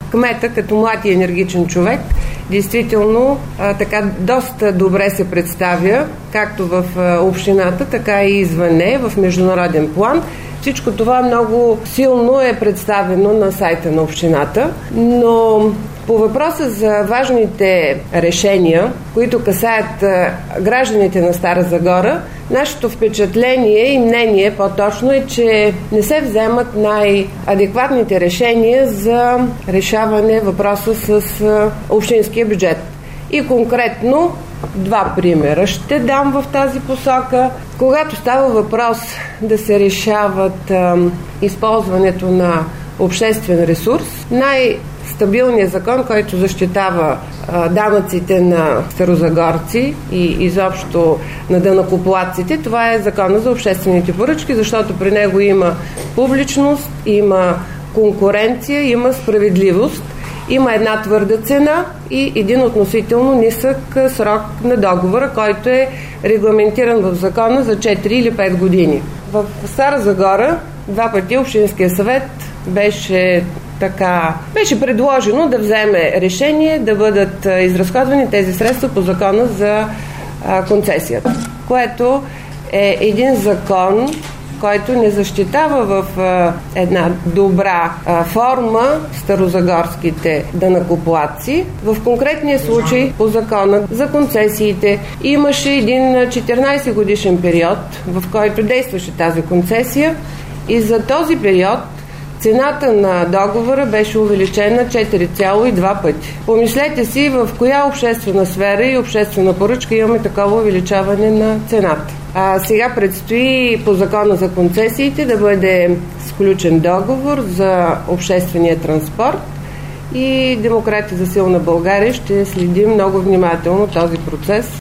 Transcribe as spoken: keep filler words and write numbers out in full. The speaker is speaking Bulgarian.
кмета, като млад и енергичен човек, действително а, така доста добре се представя, както в а, общината, така и извън нея, в международен план. Всичко това много силно е представено на сайта на общината, но по въпроса за важните решения, които касаят гражданите на Стара Загора, нашето впечатление и мнение по-точно е, че не се вземат най-адекватните решения за решаване въпроса с общинския бюджет. И конкретно два примера ще дам в тази посока. Когато става въпрос да се решават а, използването на обществен ресурс, най-стабилният закон, който защитава а, данъците на старозагорци и изобщо на данъкоплатците, това е закона за обществените поръчки, защото при него има публичност, има конкуренция, има справедливост. Има една твърда цена и един относително нисък срок на договора, който е регламентиран в закона за четири или пет години. В Стара Загора два пъти Общинския съвет беше така, беше предложено да вземе решение да бъдат изразходвани тези средства по закона за а, концесията, което е един закон, който не защитава в а, една добра а, форма старозагорските данъкоплатци. В конкретния случай по закона за концесиите имаше един четиринайсет годишен период, в който действаше тази концесия и за този период цената на договора беше увеличена четири цяло и два пъти. Помислете си в коя обществена сфера и обществена поръчка имаме такова увеличаване на цената. А сега предстои по закона за концесиите да бъде сключен договор за обществения транспорт и Демократи за силна България ще следим много внимателно този процес.